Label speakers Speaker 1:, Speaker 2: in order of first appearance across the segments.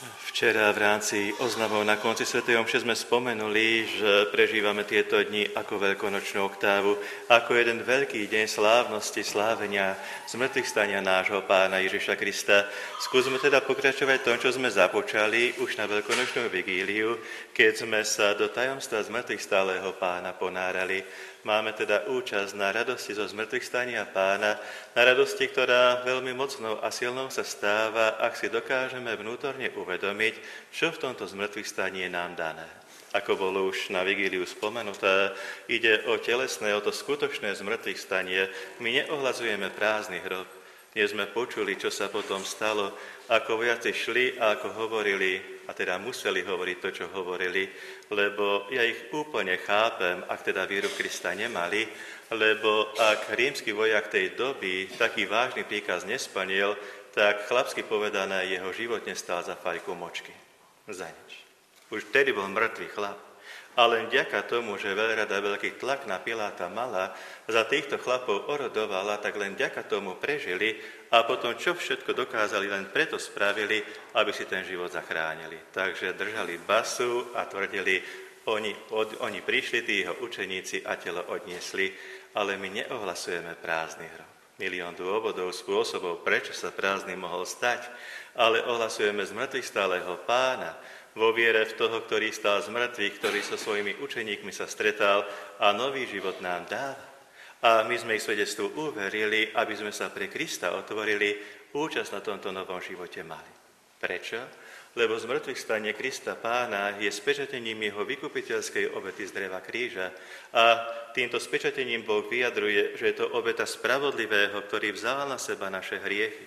Speaker 1: Včera v rámci oznamov na konci svätej omše sme spomenuli, že prežívame tieto dni ako veľkonočnú oktávu, ako jeden veľký deň slávnosti, slávenia, zmrtvých stania nášho Pána Ježiša Krista. Skúsme teda pokračovať v tom, čo sme započali už na veľkonočnú vigíliu, keď sme sa do tajomstva zmrtvých stáleho Pána ponárali. Máme teda účasť na radosti zo zmrtvých stania Pána, na radosti, ktorá veľmi mocnou a silnou sa stáva, ak si dokážeme vnútorne uvedomiť, čo v tomto zmrtvých staní je nám dané. Ako bolo už na vigíliu spomenuté, ide o telesné, o to skutočné zmrtvých stanie. My neohlasujeme prázdny hrob. Dnes sme počuli, čo sa potom stalo, ako vojaci šli a ako hovorili, a teda museli hovoriť to, čo hovorili, lebo ja ich úplne chápem, ak teda vieru v Krista nemali, lebo ak rímsky vojak tej doby taký vážny príkaz nesplnil, tak chlapsky povedané, jeho život nestal za fajku močky. Za nič. Už vtedy bol mŕtvý chlap. A len vďaka tomu, že veľrada veľký tlak na Piláta mala, za týchto chlapov orodovala, tak len vďaka tomu prežili a potom čo všetko dokázali, len preto spravili, aby si ten život zachránili. Takže držali basu a tvrdili, oni prišli, tí jeho učeníci a telo odniesli, ale my neohlasujeme prázdny hrob. Milión dôvodov, spôsobov, prečo sa prázdny mohol stať, ale ohlasujeme zmrtvých stáleho Pána, vo viere v toho, ktorý stál z mŕtvych, ktorý so svojimi učeníkmi sa stretal a nový život nám dáva. A my sme ich svedectvu uverili, aby sme sa pre Krista otvorili, účasť na tomto novom živote mali. Prečo? Lebo z mŕtvych stanie Krista Pána je spečatením jeho vykupiteľskej obety z dreva kríža a týmto spečatením Boh vyjadruje, že je to obeta spravodlivého, ktorý vzal na seba naše hriechy.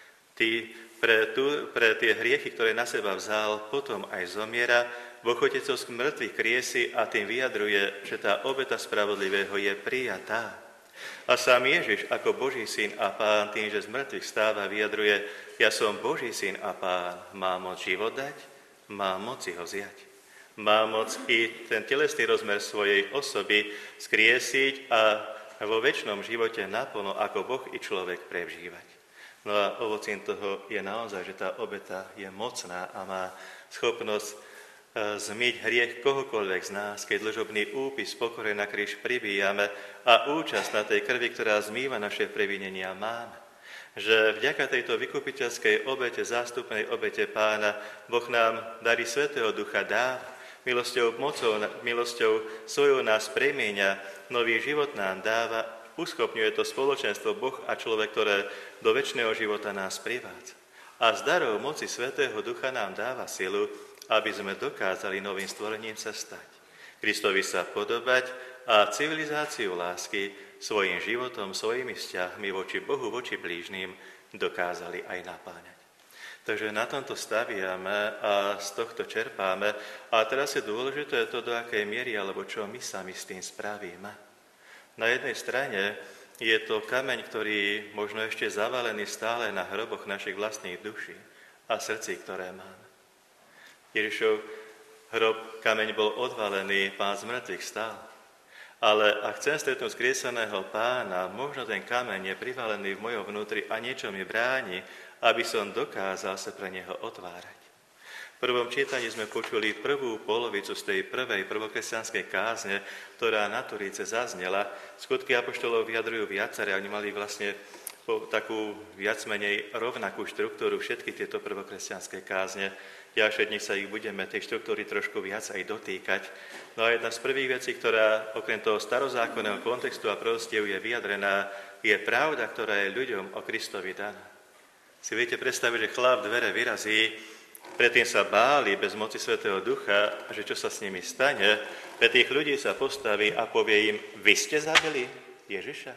Speaker 1: Pre tie hriechy, ktoré na seba vzal, potom aj zomiera, Boh Otecovský mŕtvych kriesi a tým vyjadruje, že tá obeta spravodlivého je prijatá. A sám Ježiš ako Boží syn a Pán tým, že z mŕtvych stáva, vyjadruje, ja som Boží syn a Pán, má moc život dať, má moc ho vziať. Má moc i ten telesný rozmer svojej osoby skriesiť a vo večnom živote naplno ako Boh i človek prevžívať. No a ovocím toho je naozaj, že tá obeta je mocná a má schopnosť zmyť hriech kohokoľvek z nás, keď dlžobný úpis pokore na kríž pribíjame a účasť na tej krvi, ktorá zmýva naše previnenia, máme. Že vďaka tejto vykupiteľskej obete, zástupnej obete Pána, Boh nám darí Svätého Ducha dáva, milosťou svojou nás premieňa, nový život nám dáva, uschopňuje to spoločenstvo Boh a človek, ktoré do večného života nás privádza. A z darov moci Svätého Ducha nám dáva silu, aby sme dokázali novým stvorením sa stať. Kristovi sa podobať a civilizáciu lásky svojim životom, svojimi vzťahmi voči Bohu, voči blížnym dokázali aj napáňať. Takže na tomto staviame a z tohto čerpáme. A teraz je dôležité to, do akej miery, alebo čo my sami s tým spravíme. Na jednej strane je to kameň, ktorý možno ešte zavalený stále na hroboch našich vlastných duší a srdcí, ktoré máme. Ježišov hrob, kameň bol odvalený, Pán z mŕtvych stál. Ale ak chcem stretnúť skrieseného Pána, možno ten kameň je privalený v mojom vnútri a niečo mi bráni, aby som dokázal sa pre neho otvárať. V prvom čítaní sme počuli prvú polovicu z tej prvej prvokresťanskej kázne, ktorá na Turíce zaznela. Skutky apoštolov vyjadrujú viaceré, oni mali vlastne takú viac menej rovnakú štruktúru všetky tieto prvokresťanské kázne. Ďalšie dni sa ich budeme tej štruktúry trošku viac aj dotýkať. No a jedna z prvých vecí, ktorá okrem toho starozákonného kontextu a proroctiev je vyjadrená, je pravda, ktorá je ľuďom o Kristovi daná. Si viete predstaviť, že chlap dvere vyrazí, predtým sa báli bez moci Svätého Ducha, že čo sa s nimi stane, pre tých ľudí sa postaví a povie im, vy ste zabili Ježiša?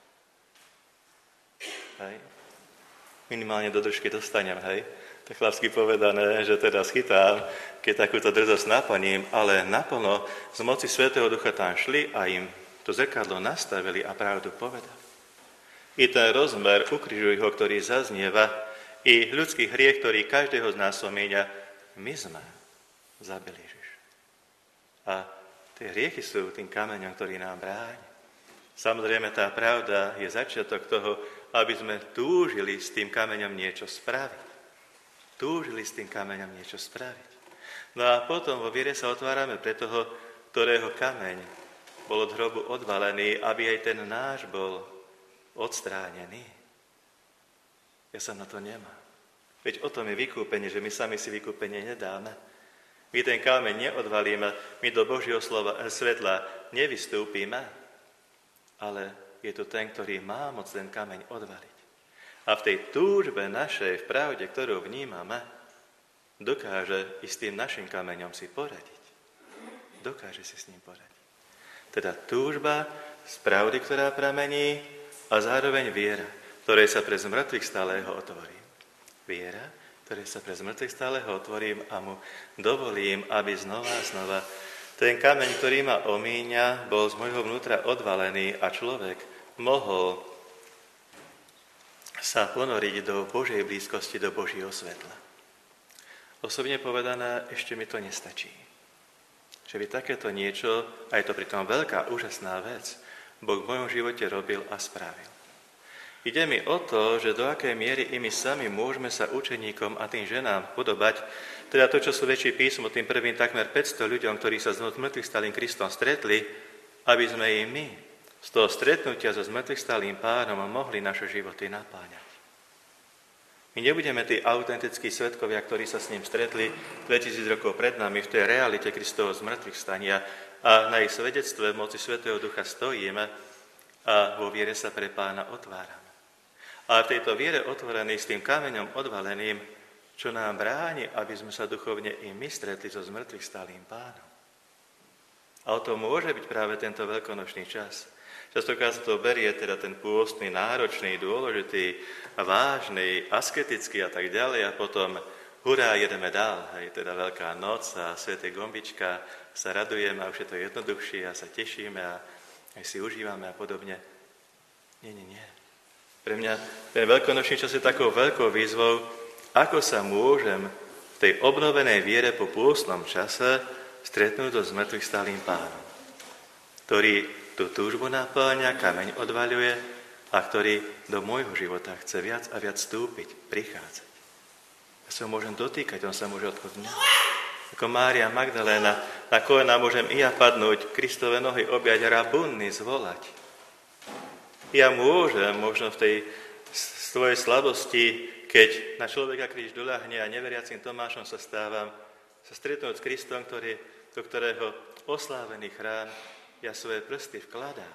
Speaker 1: Hej. Minimálne do držky dostanem, hej. Tak chlapsky povedané, že teda schytám, keď takúto drzosť naplním, ale naplno z moci Svätého Ducha tam šli a im to zrkadlo nastavili a pravdu povedali. I ten rozmer ukrižuj ho, ktorý zaznieva, i ľudský hriech, ktorý každého z nás omieňa, my sme zabili Ježiša. A tie hriechy sú tým kameňom, ktorý nám bráni. Samozrejme, tá pravda je začiatok toho, aby sme túžili s tým kameňom niečo spraviť. túžili s tým kameňom niečo spraviť. No a potom vo viere sa otvárame pre toho, ktorého kameň bol od hrobu odvalený, aby aj ten náš bol odstránený. Ja sa na to nemám. Veď o tom je vykúpenie, že my sami si vykúpenie nedáme. My ten kameň neodvalíme, my do Božieho svetla nevystúpime, ale je to ten, ktorý má moc ten kameň odvaliť. A v tej túžbe našej, v pravde, ktorú vnímame, dokáže i s tým našim kameňom si poradiť. Dokáže si s ním poradiť. Teda túžba z pravdy, ktorá pramení, a zároveň viera, ktorej sa pre zmrtvých stálého otvorím. Viera, ktorej sa pre zmrtvých stálého otvorím a mu dovolím, aby znova a znova ten kameň, ktorý ma omíňa, bol z môjho vnútra odvalený a človek mohol sa ponoriť do Božej blízkosti, do Božieho svetla. Osobne povedané, ešte mi to nestačí. Že by takéto niečo, a je to pritom veľká, úžasná vec, Boh v mojom živote robil a spravil. Ide mi o to, že do akej miery i my sami môžeme sa učeníkom a tým ženám podobať, teda to, čo sú väčší písmo, tým prvým takmer 500 ľuďom, ktorí sa z mŕtvych stálým Kristom stretli, aby sme i my z toho stretnutia so zmŕtvych stálým Pánom mohli naše životy napáňať. My nebudeme tí autentickí svedkovia, ktorí sa s ním stretli 2000 rokov pred nami v tej realite Kristovho zmrtvých stania a na ich svedectve v moci Svätého Ducha stojíme a vo viere sa pre Pána otvárame. A v tejto viere otvorenej s tým kameňom odvaleným, čo nám bráni, aby sme sa duchovne i my stretli so zmrtvých stálým Pánom. A o tom môže byť práve tento veľkonočný čas. Častokrát sa to berie, teda ten pôstny, náročný, dôležitý, vážny, asketický a tak ďalej a potom hurá, jedeme dál, hej, teda Veľká noc a sväté gombička, sa radujeme a už je to jednoduchšie a sa tešíme a aj si užívame a podobne. Nie. Pre mňa ten veľkonočný čas je takou veľkou výzvou, ako sa môžem v tej obnovenej viere po pôstnom čase stretnúť so zmrtvých stálým Pánom, ktorý tú túžbu napĺňa, kameň odvaľuje a ktorý do môjho života chce viac a viac vstúpiť, prichádzať. Ja sa ho môžem dotýkať, on sa môže odchodnúť. Ako Mária Magdaléna, na kolená môžem i ja padnúť, Kristove nohy objať, rabunny zvolať. Ja môžem, možno v tej svojej slabosti, keď na človeka kríž doľahne a neveriacím Tomášom sa stávam, sa stretnúť s Kristom, do ktorého oslávený chrám ja svoje prsty vkladám.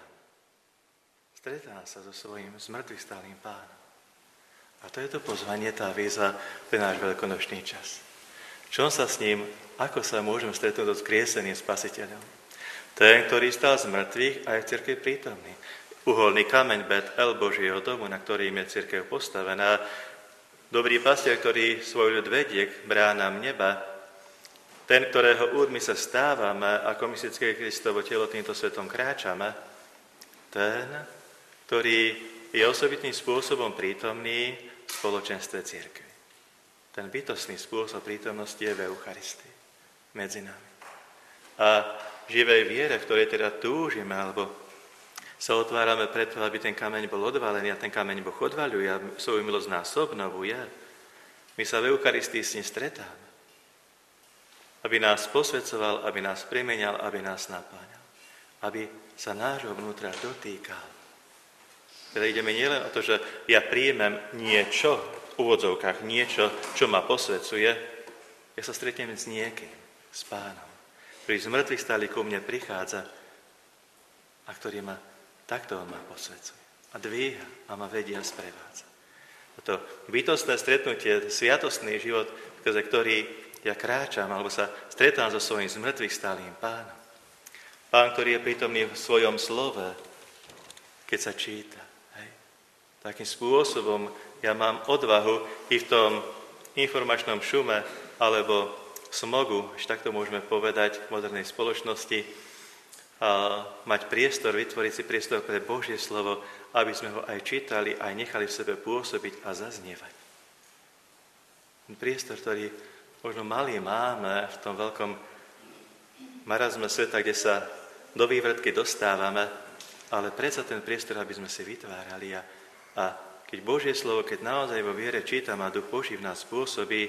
Speaker 1: Stretám sa so svojím zmrtvých stálým Pánom. A to je to pozvanie, tá výzva pre náš veľkonočný čas. Čom sa s ním, ako sa môžem stretnúť s krieseným Spasiteľom? Ten, ktorý stal z mŕtvych a je v cirkvi prítomný. Uholný kameň Bet-El Božieho domu, na ktorým je cirkev postavená. Dobrý pastier, ktorý svoj ľud vedie k bránam neba. Ten, ktorého údmi sa stávame, ako mystické Kristovo telo týmto svetom kráčame. Ten, ktorý je osobitným spôsobom prítomný v spoločenstve cirkvi. Ten bytostný spôsob prítomnosti je v Eucharistii medzi nami. A v živej viere, v ktorej teda túžime, alebo sa otvárame preto, aby ten kameň bol odvalený a ten kameň Boh odvaľuje a svoju milosť nás obnovuje, my sa v Eucharistii s ním stretáme. Aby nás posvedcoval, aby nás primenial, aby nás napáňal. Aby sa nášho vnútra dotýkal. Teda ideme nielen o to, že ja príjmem niečo, v úvodzovkách niečo, čo ma posvedcuje, ja sa stretnem s niekým, s Pánom, ktorý z mŕtvych stály ku mne prichádza a ktorý ma takto ma posvedcuje. A dvíha a ma vedie a sprevádza. To bytostné stretnutie, sviatostný život, skrze ktorý ja kráčam, alebo sa stretám so svojím zmrtvých stálým Pánom. Pán, ktorý je prítomný v svojom slove, keď sa číta. Hej. Takým spôsobom ja mám odvahu i v tom informačnom šume, alebo smogu, že takto môžeme povedať v modernej spoločnosti, a mať priestor, vytvoriť si priestor pre Božie slovo, aby sme ho aj čítali, aj nechali v sebe pôsobiť a zaznievať. Priestor, ktorý možno malý máme v tom veľkom marazme sveta, kde sa do vývrtky dostávame, ale predsa ten priestor, aby sme si vytvárali a keď Božie slovo, keď naozaj vo viere čítam a Duch Boží v nás pôsobí,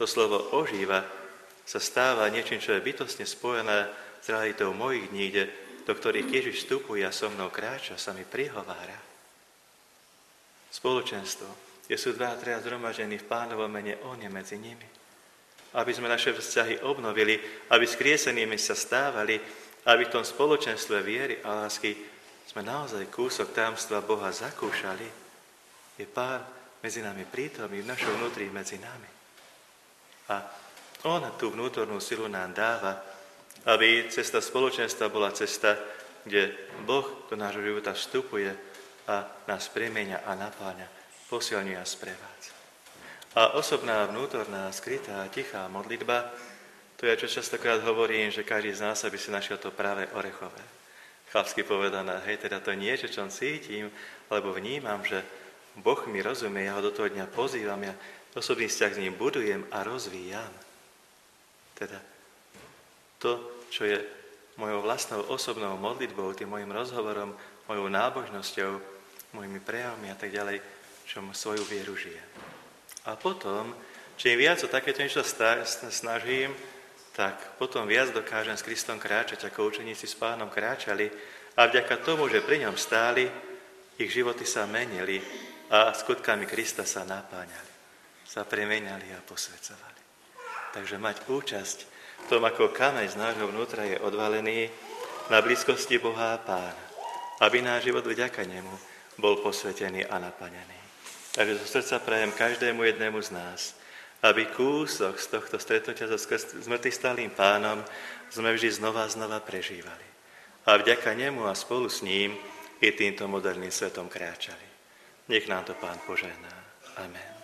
Speaker 1: To slovo ožíva sa stáva niečím, čo je bytostne spojené s realitou mojich dní, do ktorých Ježiš vstupuje a so mnou kráča, sa mi prihovára. Spoločenstvo, kde sú 2-3 zhromaždení v Pánovom mene, on je medzi nimi. Aby sme naše vzťahy obnovili, aby skriesenými sa stávali, aby v tom spoločenstve viery a lásky sme naozaj kúsok tajomstva Boha zakúšali, je Pán medzi nami prítomný, v našom vnútri medzi nami. A on tú vnútornú silu nám dáva, aby cesta spoločenstva bola cesta, kde Boh do nášho života vstupuje a nás premieňa a napáňa, posilňuje a sprevádza. A osobná, vnútorná, skrytá, tichá modlitba, to je, čo častokrát hovorím, že každý z nás by si našiel to práve orechové. Chlapsky povedané, teda to nie je, čo cítim, alebo vnímam, že Boh mi rozumie, ja ho do toho dňa pozývam, ja osobný vzťah s ním budujem a rozvíjam. Teda to, čo je mojou vlastnou osobnou modlitbou, tým mojim rozhovorom, mojou nábožnosťou, mojimi prejavmi a tak ďalej, čo svoju vieru žijem. A potom, čím viac o takéto niečo snažím, tak potom viac dokážem s Kristom kráčať, ako učeníci s Pánom kráčali a vďaka tomu, že pri ňom stáli, ich životy sa menili a skutkami Krista sa napáňali, sa premenali a posvedzovali. Takže mať účasť v tom, ako kameň z nášho vnútra je odvalený na blízkosti Boha a Pána, aby náš život vďaka nemu bol posvetený a naplnený. Takže zo srdca prajem každému jednému z nás, aby kúsok z tohto stretnutia so zmŕtvychvstalým Pánom sme vždy znova prežívali. A vďaka nemu a spolu s ním i týmto moderným svetom kráčali. Nech nám to Pán požehná. Amen.